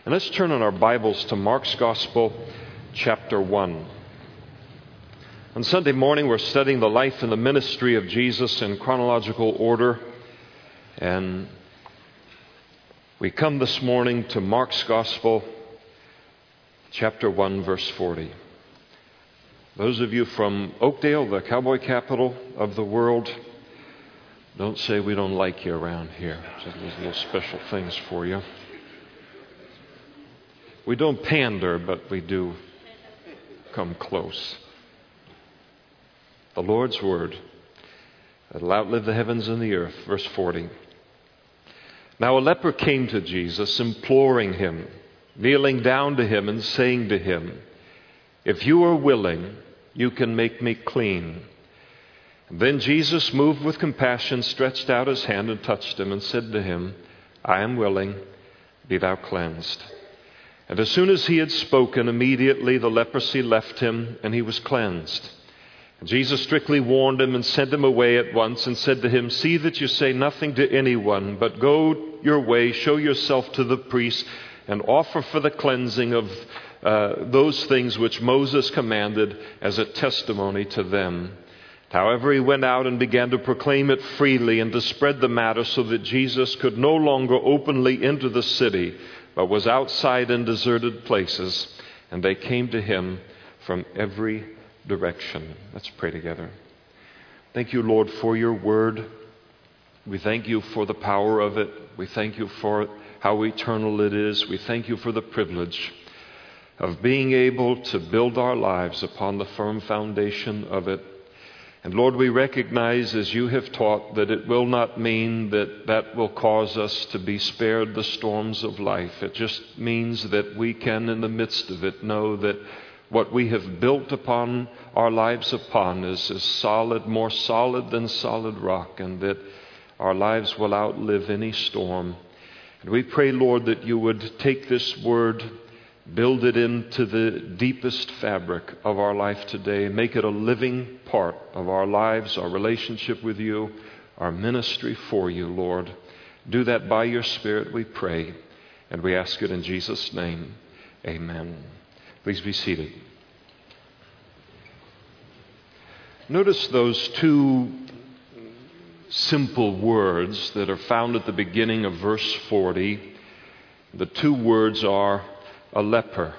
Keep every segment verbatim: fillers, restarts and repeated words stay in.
And let's turn in our Bibles to Mark's Gospel, chapter one. On Sunday morning, we're studying the life and the ministry of Jesus in chronological order. And we come this morning to Mark's Gospel, chapter one, verse forty. Those of you from Oakdale, the cowboy capital of the world, don't say we don't like you around here. There's little special things for you. We don't pander, but we do come close. The Lord's word that will outlive the heavens and the earth. Verse forty. Now a leper came to Jesus, imploring him, kneeling down to him and saying to him, "If you are willing, you can make me clean." And then Jesus, moved with compassion, stretched out his hand and touched him and said to him, "I am willing, be thou cleansed." And as soon as he had spoken, immediately the leprosy left him and he was cleansed. And Jesus strictly warned him and sent him away at once and said to him, "See that you say nothing to anyone, but go your way, show yourself to the priest, and offer for the cleansing of uh, those things which Moses commanded as a testimony to them." However, he went out and began to proclaim it freely and to spread the matter, so that Jesus could no longer openly enter the city, but was outside in deserted places, and they came to him from every direction. Let's pray together. Thank you, Lord, for your word. We thank you for the power of it. We thank you for how eternal it is. We thank you for the privilege of being able to build our lives upon the firm foundation of it. And Lord, we recognize, as you have taught, that it will not mean that that will cause us to be spared the storms of life. It just means that we can, in the midst of it, know that what we have built upon our lives upon is, is solid, more solid than solid rock, and that our lives will outlive any storm. And we pray, Lord, that you would take this word, build it into the deepest fabric of our life today. Make it a living part of our lives, our relationship with you, our ministry for you, Lord. Do that by your Spirit, we pray. And we ask it in Jesus' name. Amen. Please be seated. Notice those two simple words that are found at the beginning of verse forty. The two words are a leper.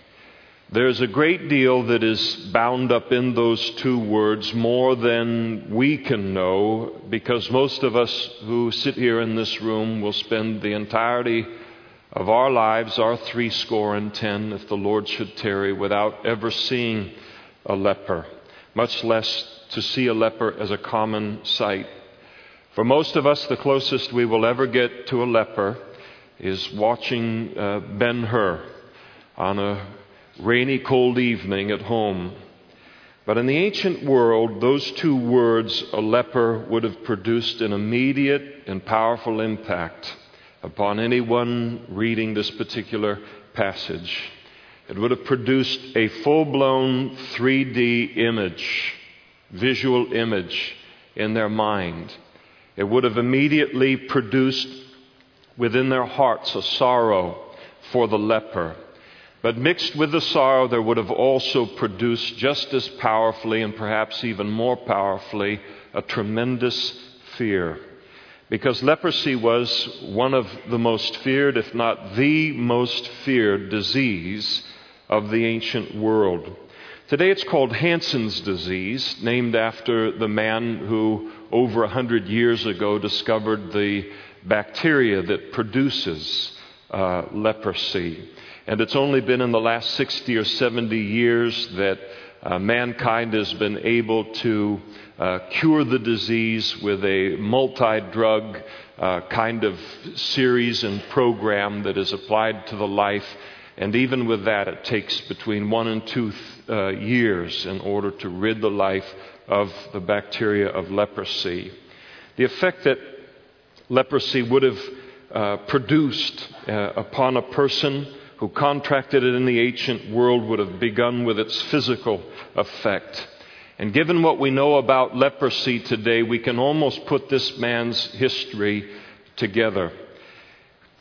There's a great deal that is bound up in those two words, more than we can know, because most of us who sit here in this room will spend the entirety of our lives, our three score and ten, if the Lord should tarry, without ever seeing a leper, much less to see a leper as a common sight. For most of us, the closest we will ever get to a leper is watching uh, Ben-Hur on a rainy, cold evening at home. But in the ancient world, those two words, a leper, would have produced an immediate and powerful impact upon anyone reading this particular passage. It would have produced a full-blown three D image, visual image in their mind. It would have immediately produced within their hearts a sorrow for the leper. But mixed with the sorrow, there would have also produced just as powerfully, and perhaps even more powerfully, a tremendous fear. Because leprosy was one of the most feared, if not the most feared, disease of the ancient world. Today it's called Hansen's disease, named after the man who over a hundred years ago discovered the bacteria that produces uh, leprosy. And it's only been in the last sixty or seventy years that uh, mankind has been able to uh, cure the disease with a multi-drug uh, kind of series and program that is applied to the life. And even with that, it takes between one and two uh, years in order to rid the life of the bacteria of leprosy. The effect that leprosy would have uh, produced uh, upon a person who contracted it in the ancient world would have begun with its physical effect. And given what we know about leprosy today, we can almost put this man's history together.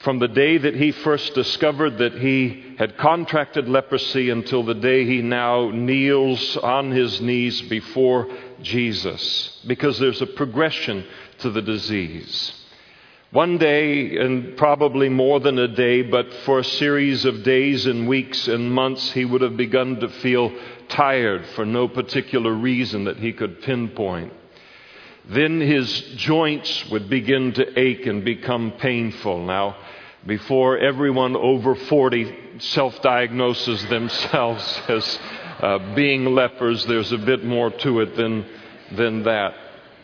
from the day that he first discovered that he had contracted leprosy until the day he now kneels on his knees before Jesus, because there's a progression to the disease. One day, and probably more than a day, but for a series of days and weeks and months, he would have begun to feel tired for no particular reason that he could pinpoint. Then his joints would begin to ache and become painful. Now, before everyone over forty self-diagnoses themselves as uh, being lepers, there's a bit more to it than, than that.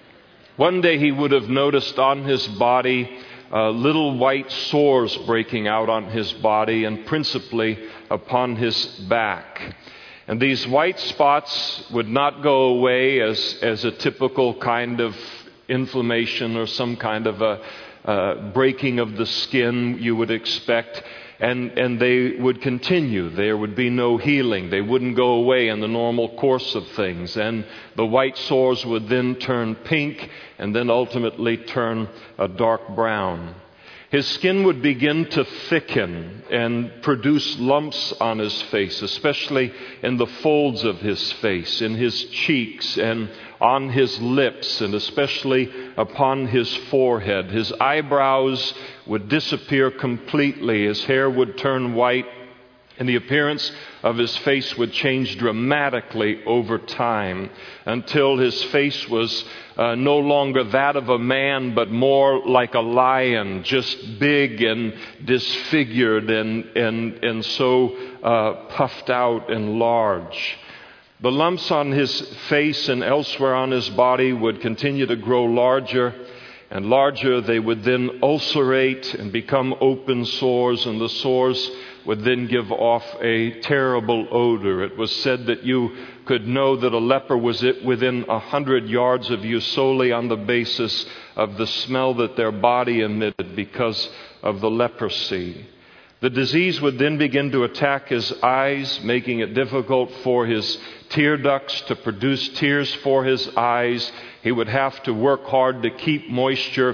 One day he would have noticed on his body uh, little white sores breaking out on his body, and principally upon his back. And these white spots would not go away as, as a typical kind of inflammation or some kind of a uh, breaking of the skin you would expect. And, and they would continue. There would be no healing. They wouldn't go away in the normal course of things. And the white sores would then turn pink and then ultimately turn a dark brown. His skin would begin to thicken and produce lumps on his face, especially in the folds of his face, in his cheeks and on his lips, and especially upon his forehead. His eyebrows would disappear completely. His hair would turn white, and the appearance of his face would change dramatically over time until his face was uh, no longer that of a man, but more like a lion, just big and disfigured and, and, and so uh, puffed out and large. The lumps on his face and elsewhere on his body would continue to grow larger and larger. They would then ulcerate and become open sores, and the sores would then give off a terrible odor. It was said that you could know that a leper was within a hundred yards of you solely on the basis of the smell that their body emitted because of the leprosy. The disease would then begin to attack his eyes, making it difficult for his tear ducts to produce tears for his eyes. He would have to work hard to keep moisture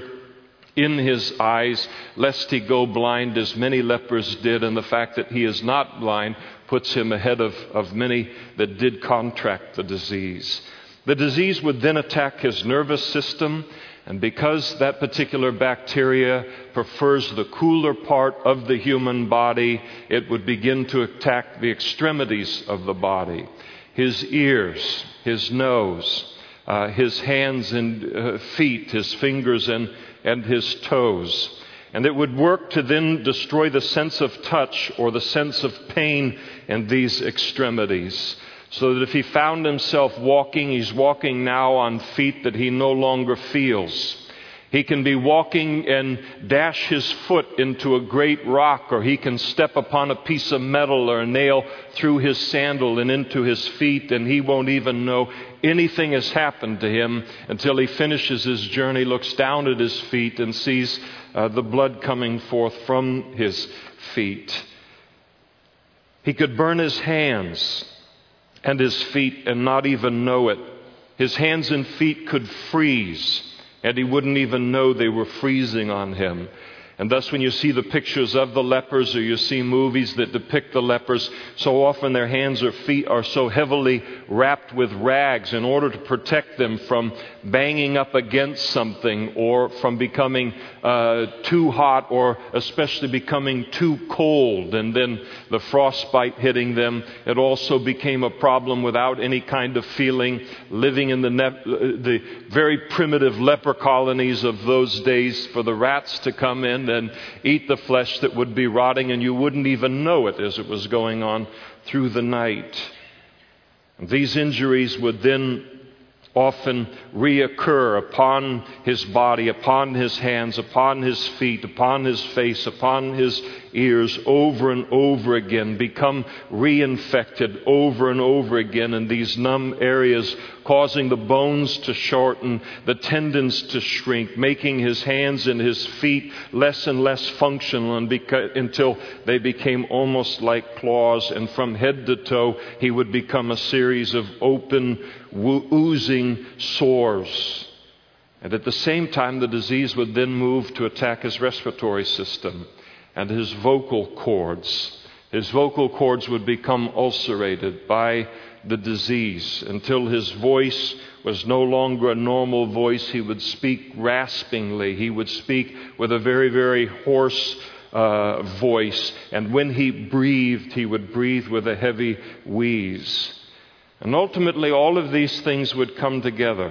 in his eyes, lest he go blind, as many lepers did. And the fact that he is not blind puts him ahead of, of many that did contract the disease. The disease would then attack his nervous system, and because that particular bacteria prefers the cooler part of the human body, it would begin to attack the extremities of the body. His ears, his nose, uh, his hands and uh, feet, his fingers and, and his toes. And it would work to then destroy the sense of touch or the sense of pain in these extremities. So that if he found himself walking, he's walking now on feet that he no longer feels. He can be walking and dash his foot into a great rock, or he can step upon a piece of metal or a nail through his sandal and into his feet, and he won't even know anything has happened to him until he finishes his journey, looks down at his feet, and sees uh, the blood coming forth from his feet. He could burn his hands and his feet and not even know it. His hands and feet could freeze, and he wouldn't even know they were freezing on him. And thus when you see the pictures of the lepers, or you see movies that depict the lepers, so often their hands or feet are so heavily wrapped with rags in order to protect them from banging up against something, or from becoming uh, too hot, or especially becoming too cold, and then the frostbite hitting them. It also became a problem without any kind of feeling, living in the, ne- the very primitive leper colonies of those days, for the rats to come in and eat the flesh that would be rotting, and you wouldn't even know it as it was going on through the night. And these injuries would then often reoccur upon his body, upon his hands, upon his feet, upon his face, upon his ears, over and over again, become reinfected over and over again in these numb areas, causing the bones to shorten, the tendons to shrink, making his hands and his feet less and less functional, and beca- until they became almost like claws, and from head to toe he would become a series of open, wo- oozing sores. And at the same time, the disease would then move to attack his respiratory system. and his vocal cords. His vocal cords would become ulcerated by the disease until his voice was no longer a normal voice. He would speak raspingly. He would speak with a very, very hoarse uh, voice. And when he breathed, he would breathe with a heavy wheeze. And ultimately, all of these things would come together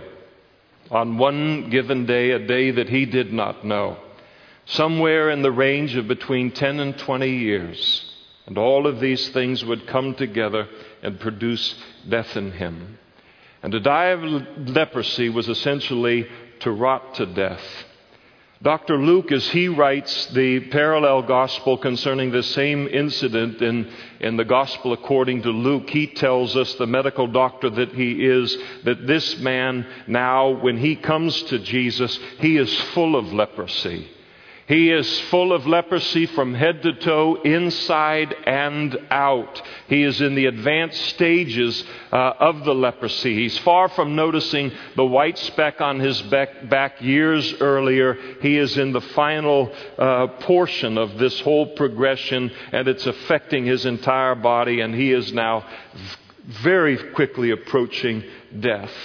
on one given day, a day that he did not know, somewhere in the range of between ten and twenty years. And all of these things would come together and produce death in him. And to die of leprosy was essentially to rot to death. Doctor Luke, as he writes the parallel gospel concerning the same incident in, in the gospel according to Luke, he tells us, the medical doctor that he is, that this man now, when he comes to Jesus, he is full of leprosy. He is full of leprosy from head to toe, inside and out. He is in the advanced stages uh, of the leprosy. He's far from noticing the white speck on his back, back years earlier. He is in the final uh, portion of this whole progression, and it's affecting his entire body, and he is now very quickly approaching death.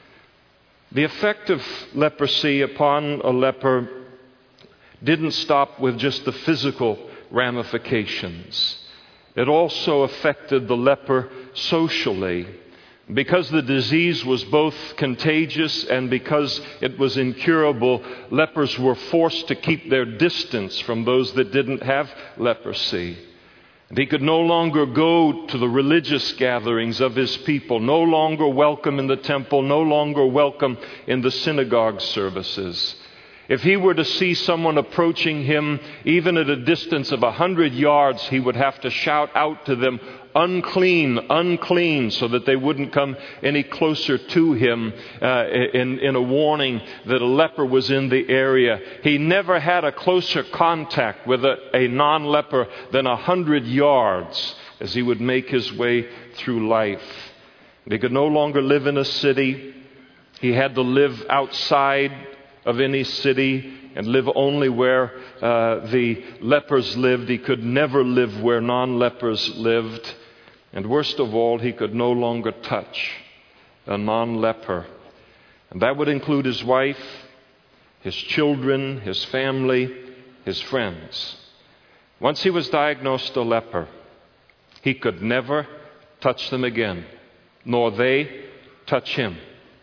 The effect of leprosy upon a leper didn't stop with just the physical ramifications. It also affected the leper socially. Because the disease was both contagious and because it was incurable, lepers were forced to keep their distance from those that didn't have leprosy. And he could no longer go to the religious gatherings of his people, no longer welcome in the temple, no longer welcome in the synagogue services. If he were to see someone approaching him, even at a distance of a hundred yards, he would have to shout out to them, "Unclean, unclean," so that they wouldn't come any closer to him uh, in, in a warning that a leper was in the area. He never had a closer contact with a, a non-leper than a hundred yards as he would make his way through life. He could no longer live in a city. He had to live outside of any city and live only where uh, the lepers lived. He could never live where non-lepers lived. And worst of all, he could no longer touch a non-leper. And that would include his wife, his children, his family, his friends. Once he was diagnosed a leper, he could never touch them again, nor they touch him.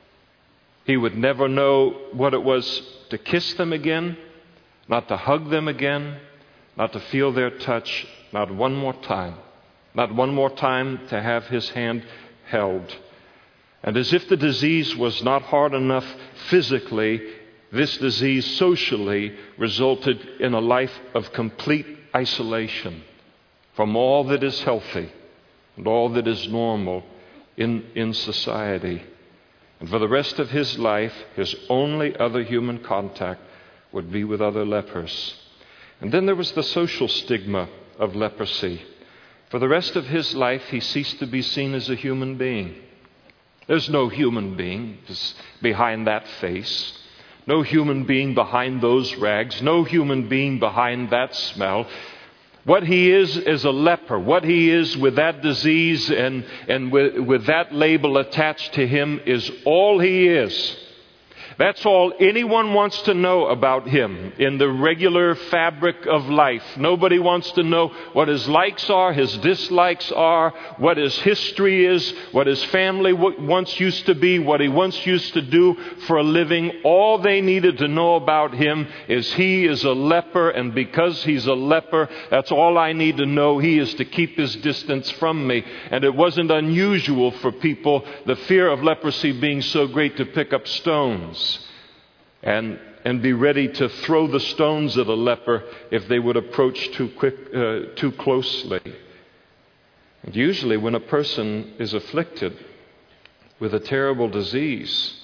He would never know what it was to kiss them again, not to hug them again, not to feel their touch, not one more time. Not one more time to have his hand held. And as if the disease was not hard enough physically, this disease socially resulted in a life of complete isolation from all that is healthy and all that is normal in, in society. And for the rest of his life, his only other human contact would be with other lepers. And then there was the social stigma of leprosy. For the rest of his life, he ceased to be seen as a human being. There's no human being behind that face. No human being behind those rags. No human being behind that smell. What he is is a leper. What he is with that disease and, and with, with that label attached to him is all he is. That's all anyone wants to know about him in the regular fabric of life. Nobody wants to know what his likes are, his dislikes are, what his history is, what his family once used to be, what he once used to do for a living. All they needed to know about him is he is a leper, and because he's a leper, that's all I need to know. He is to keep his distance from me. And it wasn't unusual for people, the fear of leprosy being so great, to pick up stones and and be ready to throw the stones at a leper if they would approach too quick, uh, too closely. And usually when a person is afflicted with a terrible disease,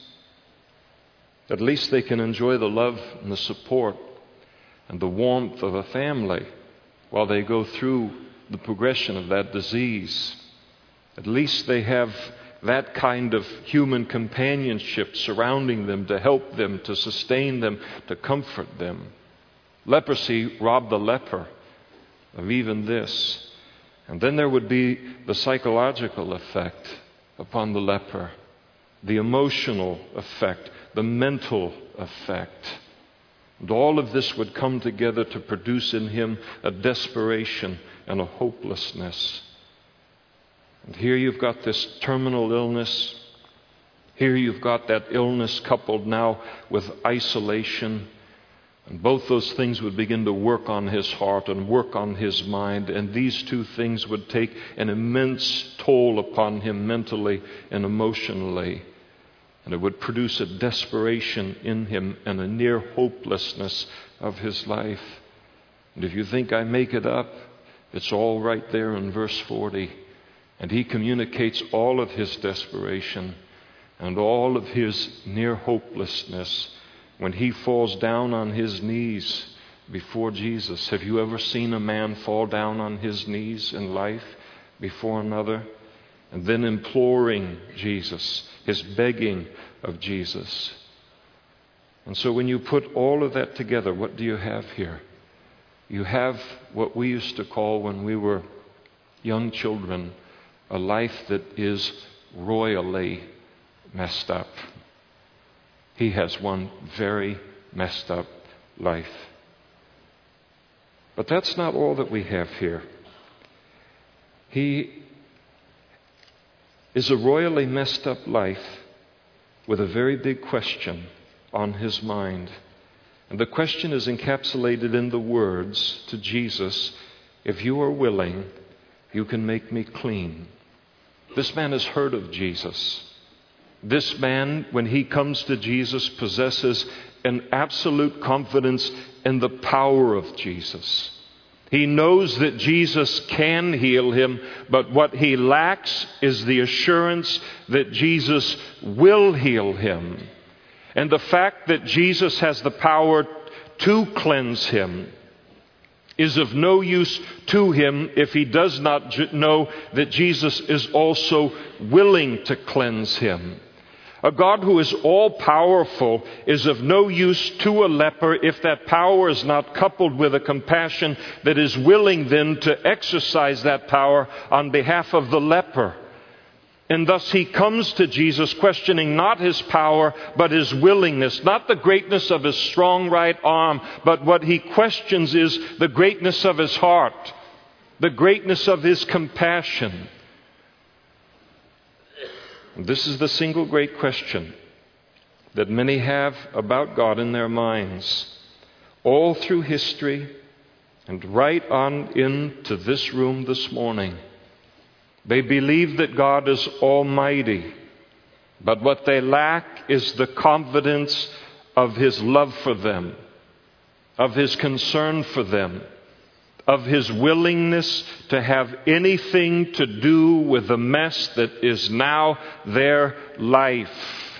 at least they can enjoy the love and the support and the warmth of a family while they go through the progression of that disease. At least they have that kind of human companionship surrounding them to help them, to sustain them, to comfort them. Leprosy robbed the leper of even this. And then there would be the psychological effect upon the leper, the emotional effect, the mental effect. And all of this would come together to produce in him a desperation and a hopelessness. And here you've got this terminal illness. Here you've got that illness coupled now with isolation. And both those things would begin to work on his heart and work on his mind. And these two things would take an immense toll upon him mentally and emotionally. And it would produce a desperation in him and a near hopelessness of his life. And if you think I make it up, it's all right there in verse forty. And he communicates all of his desperation and all of his near hopelessness when he falls down on his knees before Jesus. Have you ever seen a man fall down on his knees in life before another? And then imploring Jesus, his begging of Jesus. And so when you put all of that together, what do you have here? You have what we used to call when we were young children, a life that is royally messed up. He has one very messed up life. But that's not all that we have here. He is a royally messed up life with a very big question on his mind. And the question is encapsulated in the words to Jesus, "If you are willing, you can make me clean." This man has heard of Jesus. This man, when he comes to Jesus, possesses an absolute confidence in the power of Jesus. He knows that Jesus can heal him, but what he lacks is the assurance that Jesus will heal him. And the fact that Jesus has the power to cleanse him is of no use to him if he does not know that Jesus is also willing to cleanse him. A God who is all-powerful is of no use to a leper if that power is not coupled with a compassion that is willing then to exercise that power on behalf of the leper. And thus he comes to Jesus questioning not his power, but his willingness, not the greatness of his strong right arm, but what he questions is the greatness of his heart, the greatness of his compassion. This is the single great question that many have about God in their minds, all through history and right on into this room this morning. They believe that God is almighty, but what they lack is the confidence of his love for them, of his concern for them, of his willingness to have anything to do with the mess that is now their life.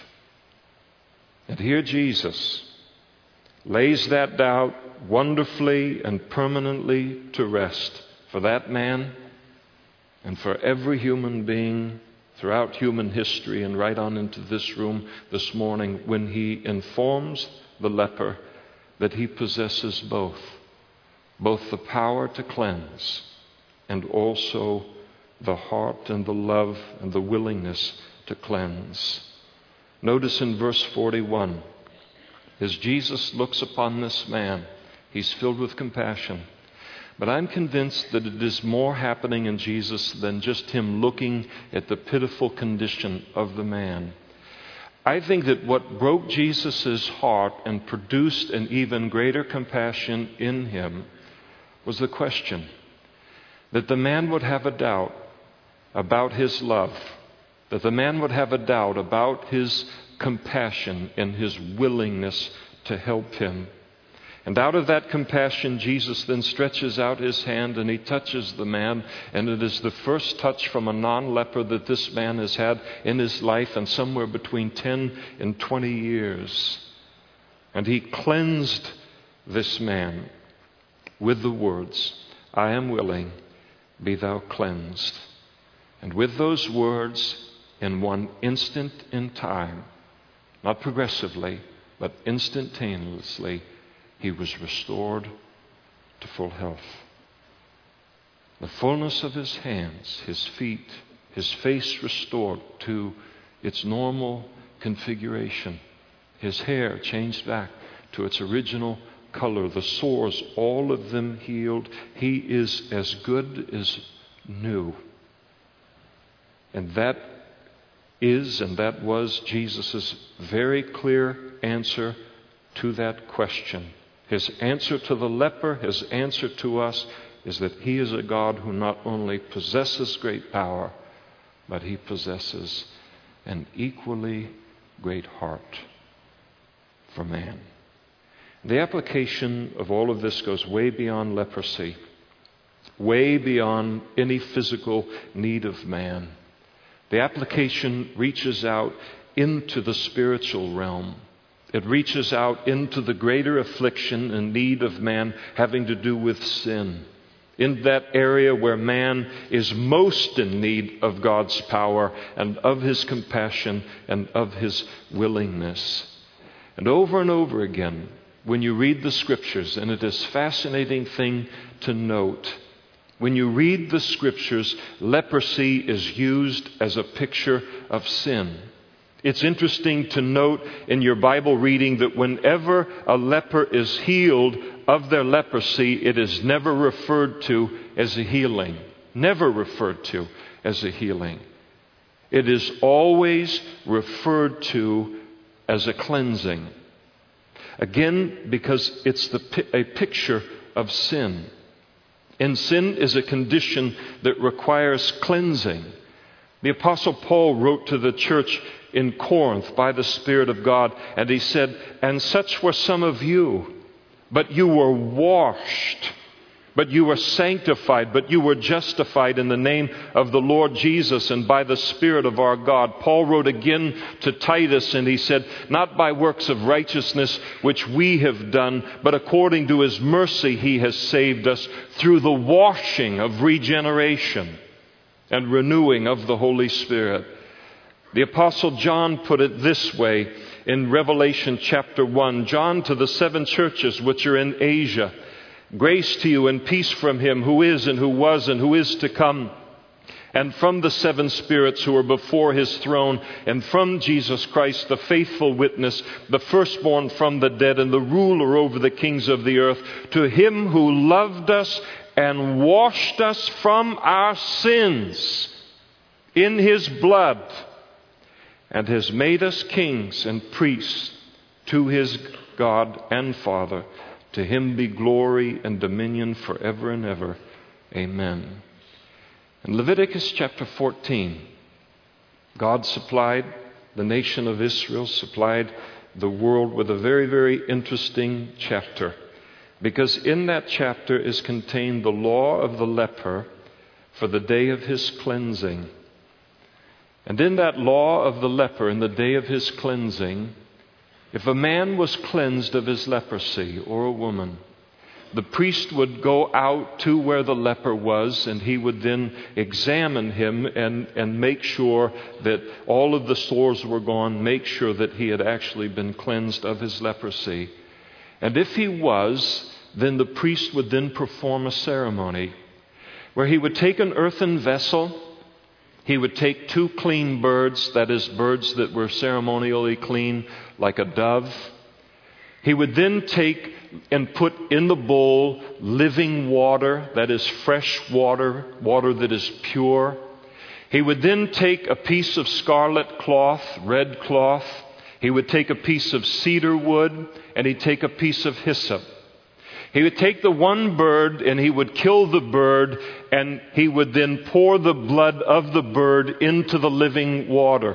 And here Jesus lays that doubt wonderfully and permanently to rest for that man and for every human being throughout human history and right on into this room this morning when he informs the leper that he possesses both. Both the power to cleanse and also the heart and the love and the willingness to cleanse. Notice in verse forty-one, as Jesus looks upon this man, he's filled with compassion. But I'm convinced that it is more happening in Jesus than just him looking at the pitiful condition of the man. I think that what broke Jesus' heart and produced an even greater compassion in him was the question that the man would have a doubt about his love, that the man would have a doubt about his compassion and his willingness to help him. And out of that compassion, Jesus then stretches out his hand and he touches the man. And it is the first touch from a non-leper that this man has had in his life, and somewhere between ten and twenty years. And he cleansed this man with the words, "I am willing, be thou cleansed." And with those words, in one instant in time, not progressively, but instantaneously, he was restored to full health. the fullness of his hands, his feet, his face restored to its normal configuration, his hair changed back to its original color, the sores, all of them healed. He is as good as new. And that is and that was Jesus' very clear answer to that question. His answer to the leper, his answer to us, is that he is a God who not only possesses great power, but he possesses an equally great heart for man. The application of all of this goes way beyond leprosy, way beyond any physical need of man. The application reaches out into the spiritual realm. It reaches out into the greater affliction and need of man having to do with sin. In that area where man is most in need of God's power and of his compassion and of his willingness. And over and over again, when you read the Scriptures, and it is a fascinating thing to note, when you read the Scriptures, leprosy is used as a picture of sin. It's interesting to note in your Bible reading that whenever a leper is healed of their leprosy, it is never referred to as a healing. Never referred to as a healing. It is always referred to as a cleansing. Again, because it's the, a picture of sin. And sin is a condition that requires cleansing. The Apostle Paul wrote to the church in Corinth by the Spirit of God, and he said, "And such were some of you, but you were washed, but you were sanctified, but you were justified in the name of the Lord Jesus and by the Spirit of our God." Paul wrote again to Titus, and he said, "Not by works of righteousness which we have done, but according to his mercy he has saved us through the washing of regeneration and renewing of the Holy Spirit." The Apostle John put it this way in Revelation chapter one. John, to the seven churches which are in Asia, grace to you and peace from him who is and who was and who is to come, and from the seven spirits who are before his throne, and from Jesus Christ, the faithful witness, the firstborn from the dead, and the ruler over the kings of the earth, to him who loved us and washed us from our sins in his blood, and has made us kings and priests to his God and Father. To him be glory and dominion forever and ever. Amen. In Leviticus chapter fourteen, God supplied the nation of Israel, supplied the world with a very, very interesting chapter. Because in that chapter is contained the law of the leper for the day of his cleansing. And in that law of the leper, in the day of his cleansing, if a man was cleansed of his leprosy, or a woman, the priest would go out to where the leper was, and he would then examine him and, and make sure that all of the sores were gone, make sure that he had actually been cleansed of his leprosy. And if he was, then the priest would then perform a ceremony where he would take an earthen vessel. He would take two clean birds, that is, birds that were ceremonially clean, like a dove. He would then take and put in the bowl living water, that is, fresh water, water that is pure. He would then take a piece of scarlet cloth, red cloth. He would take a piece of cedar wood, and he'd take a piece of hyssop. He would take the one bird and he would kill the bird, and he would then pour the blood of the bird into the living water.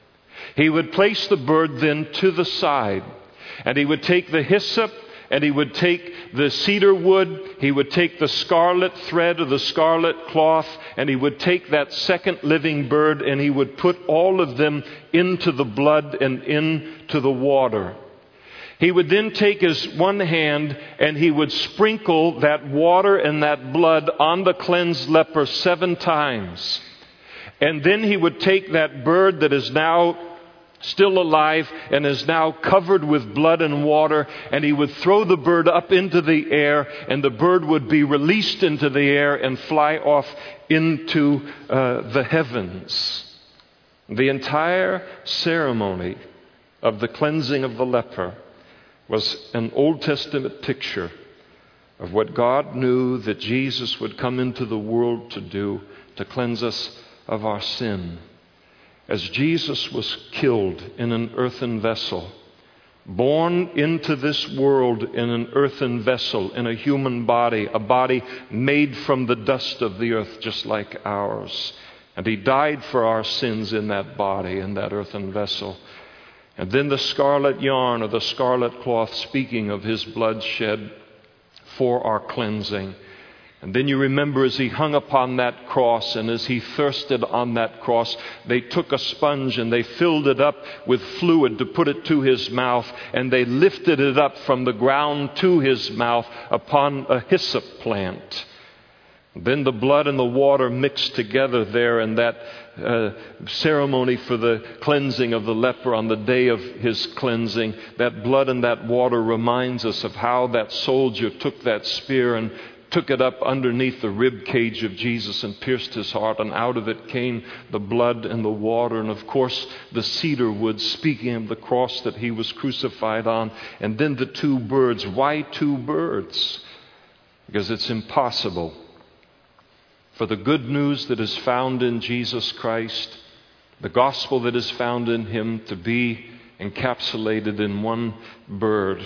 He would place the bird then to the side, and he would take the hyssop, and he would take the cedar wood, he would take the scarlet thread or the scarlet cloth, and he would take that second living bird, and he would put all of them into the blood and into the water. He would then take his one hand and he would sprinkle that water and that blood on the cleansed leper seven times. And then he would take that bird that is now still alive, and is now covered with blood and water, and he would throw the bird up into the air, and the bird would be released into the air and fly off into uh, the heavens. The entire ceremony of the cleansing of the leper was an Old Testament picture of what God knew that Jesus would come into the world to do, to cleanse us of our sin. As Jesus was killed in an earthen vessel, born into this world in an earthen vessel, in a human body, a body made from the dust of the earth just like ours. And he died for our sins in that body, in that earthen vessel. And then the scarlet yarn or the scarlet cloth, speaking of his blood shed for our cleansing. And then you remember as he hung upon that cross and as he thirsted on that cross, they took a sponge and they filled it up with fluid to put it to his mouth, and they lifted it up from the ground to his mouth upon a hyssop plant. Then the blood and the water mixed together there in that uh, ceremony for the cleansing of the leper on the day of his cleansing. That blood and that water reminds us of how that soldier took that spear and took it up underneath the rib cage of Jesus and pierced his heart, and out of it came the blood and the water, and of course the cedar wood, speaking of the cross that he was crucified on, and then the two birds. Why two birds? Because it's impossible for the good news that is found in Jesus Christ, the gospel that is found in him, to be encapsulated in one bird.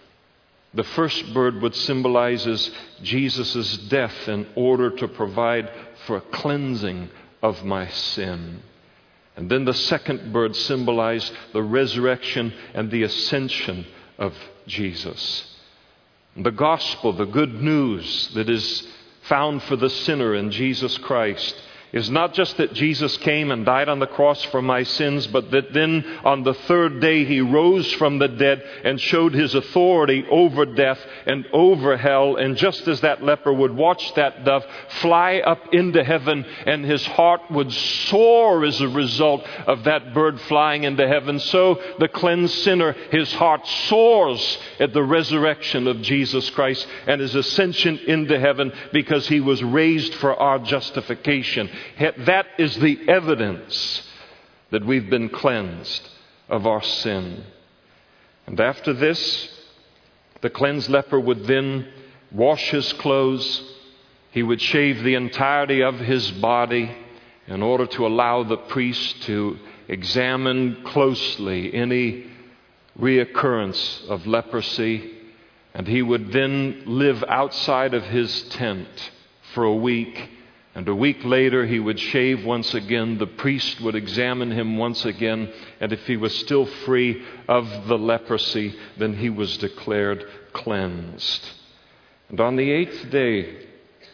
The first bird would symbolize Jesus' death in order to provide for a cleansing of my sin. And then the second bird symbolized the resurrection and the ascension of Jesus. The gospel, the good news that is found for the sinner in Jesus Christ, is not just that Jesus came and died on the cross for my sins, but that then on the third day he rose from the dead and showed his authority over death and over hell. And just as that leper would watch that dove fly up into heaven, and his heart would soar as a result of that bird flying into heaven, so the cleansed sinner, his heart soars at the resurrection of Jesus Christ and his ascension into heaven, because he was raised for our justification. That is the evidence that we've been cleansed of our sin. And after this, the cleansed leper would then wash his clothes. He would shave the entirety of his body in order to allow the priest to examine closely any reoccurrence of leprosy. And he would then live outside of his tent for a week. And a week later, he would shave once again. The priest would examine him once again. And if he was still free of the leprosy, then he was declared cleansed. And on the eighth day,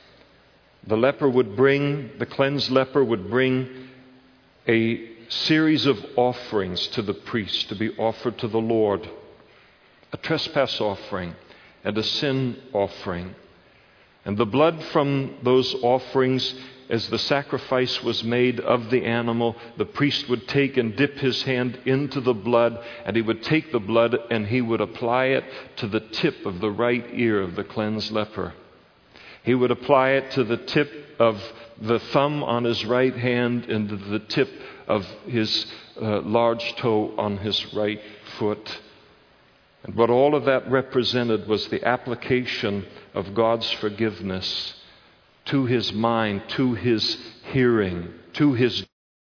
the leper would bring, the cleansed leper would bring a series of offerings to the priest to be offered to the Lord. A trespass offering and a sin offering. And the blood from those offerings, as the sacrifice was made of the animal, the priest would take and dip his hand into the blood, and he would take the blood and he would apply it to the tip of the right ear of the cleansed leper. He would apply it to the tip of the thumb on his right hand and to the tip of his uh, large toe on his right foot. And what all of that represented was the application of God's forgiveness to his mind, to his hearing, to his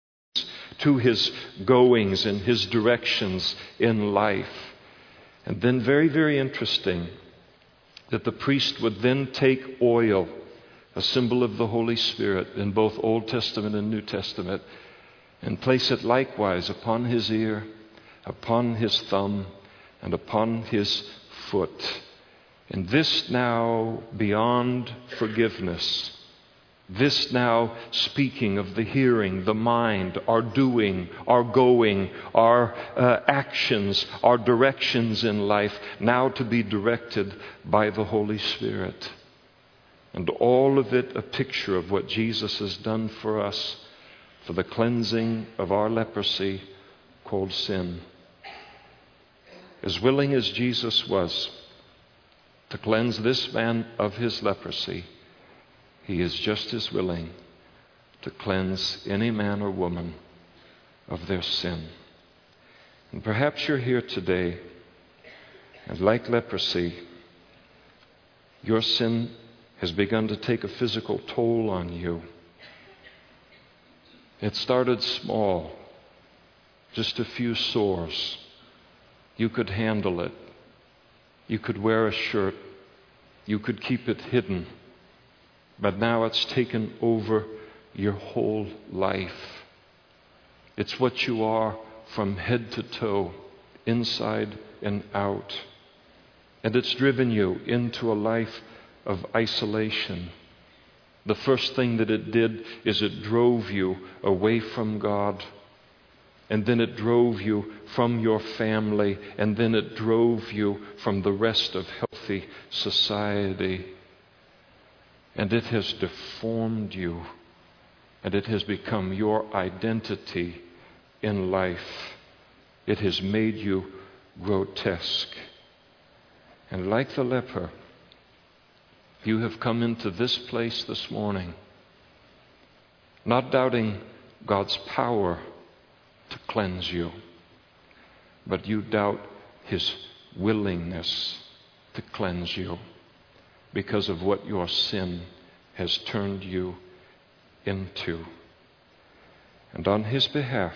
to his goings and his directions in life. And then very, very interesting that the priest would then take oil, a symbol of the Holy Spirit in both Old Testament and New Testament, and place it likewise upon his ear, upon his thumb, and upon his foot. And this now beyond forgiveness, this now speaking of the hearing, the mind, our doing, our going, our uh, actions, our directions in life, now to be directed by the Holy Spirit. And all of it a picture of what Jesus has done for us, for the cleansing of our leprosy, called sin. As willing as Jesus was to cleanse this man of his leprosy, he is just as willing to cleanse any man or woman of their sin. And perhaps you're here today, and like leprosy, your sin has begun to take a physical toll on you. It started small, just a few sores. You could handle it. You could wear a shirt. You could keep it hidden. But now it's taken over your whole life. It's what you are from head to toe, inside and out. And it's driven you into a life of isolation. The first thing that it did is it drove you away from God. And then it drove you from your family. And then it drove you from the rest of healthy society. And it has deformed you. And it has become your identity in life. It has made you grotesque. And like the leper, you have come into this place this morning, not doubting God's power to cleanse you, but you doubt His willingness to cleanse you because of what your sin has turned you into. And on His behalf,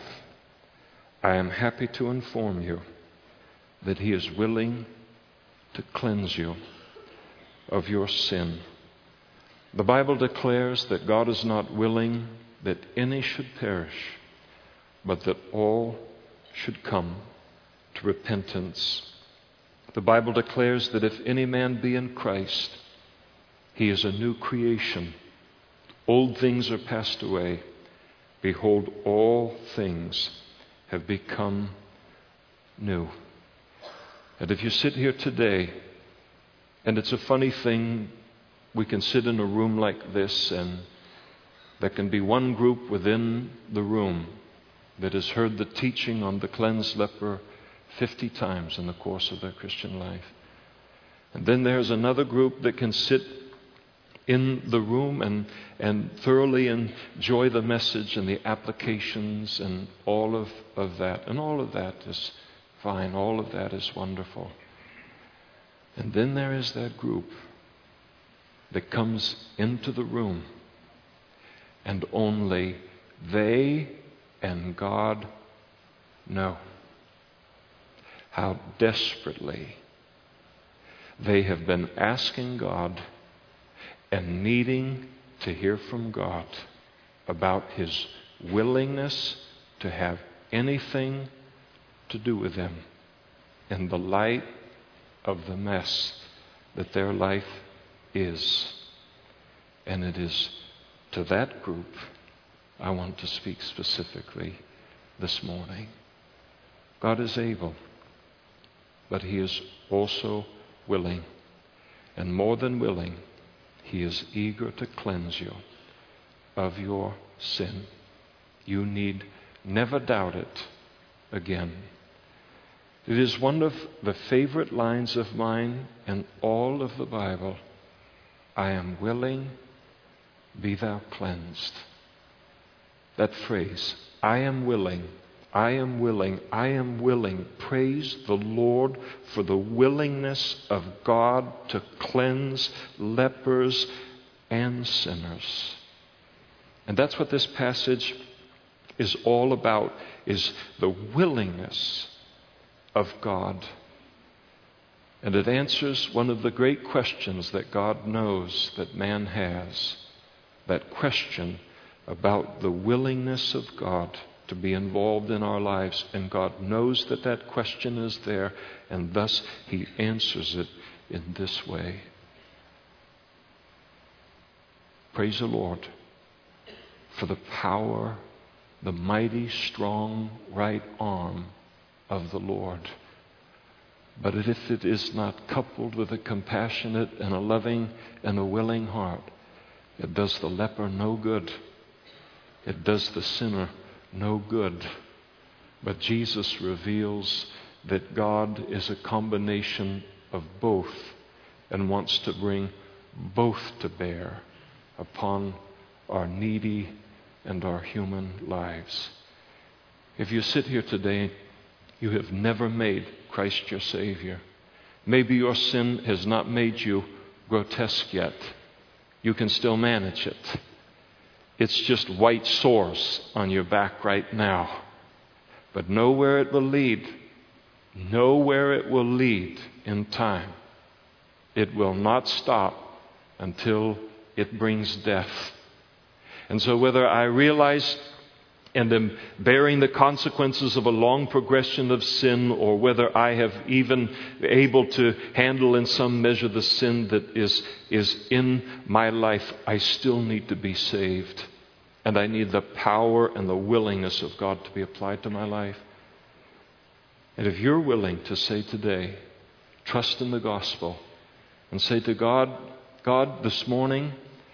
I am happy to inform you that He is willing to cleanse you of your sin. The Bible declares that God is not willing that any should perish, but that all should come to repentance. The Bible declares that if any man be in Christ, he is a new creation. Old things are passed away. Behold, all things have become new. And if you sit here today, and it's a funny thing, we can sit in a room like this, and there can be one group within the room that has heard the teaching on the cleansed leper fifty times in the course of their Christian life. And then there's another group that can sit in the room and, and thoroughly enjoy the message and the applications and all of, of that. And all of that is fine. All of that is wonderful. And then there is that group that comes into the room and only they and God know how desperately they have been asking God and needing to hear from God about His willingness to have anything to do with them in the light of the mess that their life is. And it is to that group I want to speak specifically this morning. God is able, but He is also willing. And more than willing, He is eager to cleanse you of your sin. You need never doubt it again. It is one of the favorite lines of mine in all of the Bible. I am willing, be thou cleansed. That phrase, I am willing, I am willing, I am willing. Praise the Lord for the willingness of God to cleanse lepers and sinners. And that's what this passage is all about, is the willingness of God. And it answers one of the great questions that God knows that man has. That question about the willingness of God to be involved in our lives. And God knows that that question is there, and thus He answers it in this way. Praise the Lord for the power, the mighty, strong right arm of the Lord. But if it is not coupled with a compassionate and a loving and a willing heart, it does the leper no good. It does the sinner no good. But Jesus reveals that God is a combination of both and wants to bring both to bear upon our needy and our human lives. If you sit here today, you have never made Christ your Savior. Maybe your sin has not made you grotesque yet. You can still manage it. It's just white sores on your back right now. But know where it will lead. Know where it will lead in time. It will not stop until it brings death. And so whether I realize and am bearing the consequences of a long progression of sin, or whether I have even able to handle in some measure the sin that is, is in my life, I still need to be saved. And I need the power and the willingness of God to be applied to my life. And if you're willing to say today, trust in the gospel, and say to God, God, this morning,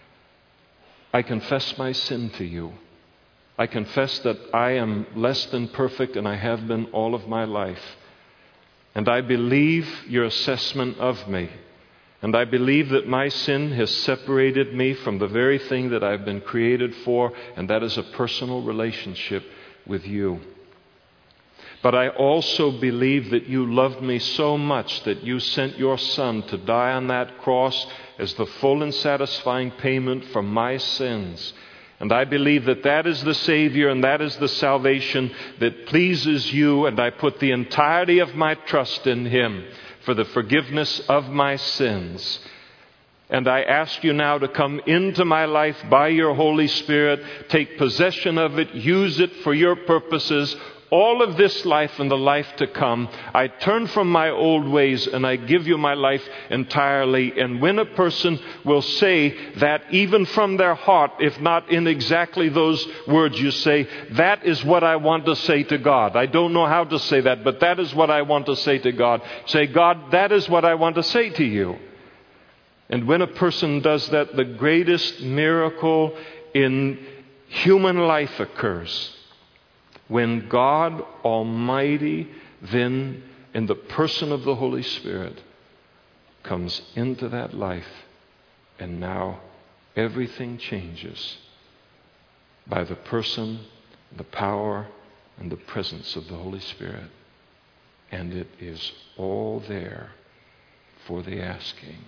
I confess my sin to you. I confess that I am less than perfect, and I have been all of my life. And I believe your assessment of me. And I believe that my sin has separated me from the very thing that I've been created for, and that is a personal relationship with you. But I also believe that you loved me so much that you sent your Son to die on that cross as the full and satisfying payment for my sins. And I believe that that is the Savior and that is the salvation that pleases you, and I put the entirety of my trust in Him for the forgiveness of my sins. And I ask you now to come into my life by your Holy Spirit, take possession of it, use it for your purposes, all of this life and the life to come. I turn from my old ways and I give you my life entirely. And when a person will say that even from their heart, if not in exactly those words you say, that is what I want to say to God. I don't know how to say that, but that is what I want to say to God. Say, God, that is what I want to say to you. And when a person does that, the greatest miracle in human life occurs. When God Almighty, then in the person of the Holy Spirit, comes into that life, and now everything changes by the person, the power, and the presence of the Holy Spirit. And it is all there for the asking.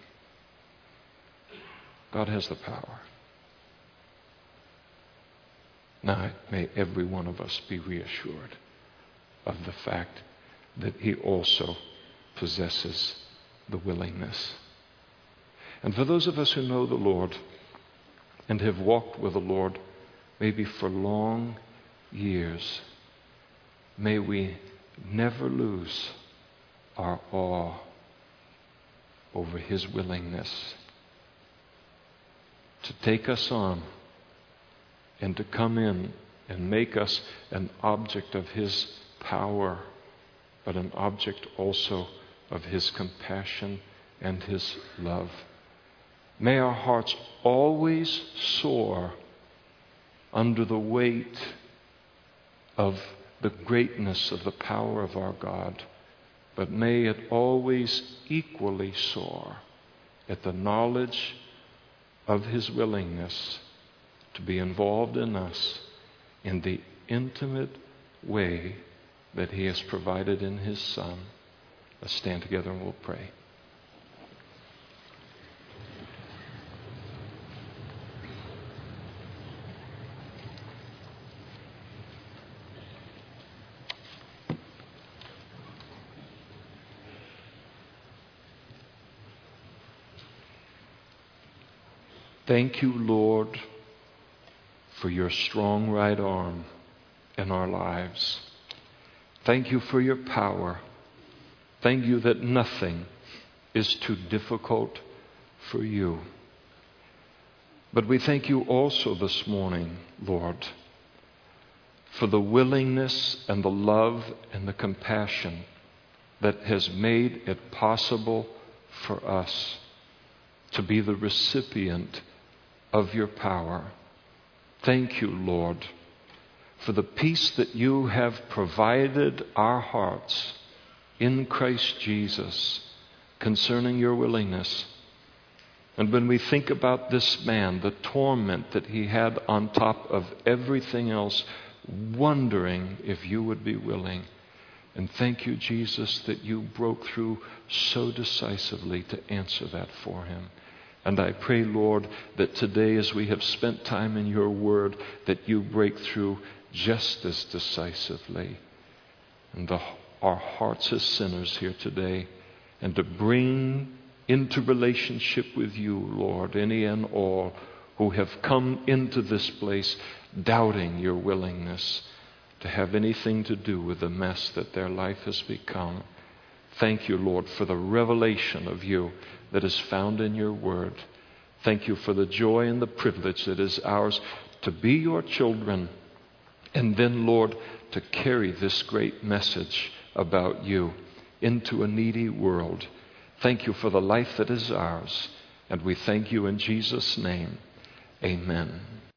God has the power. Now, may every one of us be reassured of the fact that He also possesses the willingness. And for those of us who know the Lord and have walked with the Lord maybe for long years, may we never lose our awe over His willingness to take us on and to come in and make us an object of His power, but an object also of His compassion and His love. May our hearts always soar under the weight of the greatness of the power of our God, but may it always equally soar at the knowledge of His willingness to be involved in us in the intimate way that He has provided in His Son. Let's stand together and we'll pray. Thank you, Lord, for your strong right arm in our lives. Thank you for your power. Thank you that nothing is too difficult for you. But we thank you also this morning, Lord, for the willingness and the love and the compassion that has made it possible for us to be the recipient of your power. Thank you, Lord, for the peace that you have provided our hearts in Christ Jesus concerning your willingness. And when we think about this man, the torment that he had on top of everything else, wondering if you would be willing. And thank you, Jesus, that you broke through so decisively to answer that for him. And I pray, Lord, that today as we have spent time in your word, that you break through just as decisively. And the, our hearts as sinners here today, and to bring into relationship with you, Lord, any and all who have come into this place doubting your willingness to have anything to do with the mess that their life has become. Thank you, Lord, for the revelation of you that is found in your word. Thank you for the joy and the privilege that is ours to be your children, and then, Lord, to carry this great message about you into a needy world. Thank you for the life that is ours, and we thank you in Jesus' name. Amen.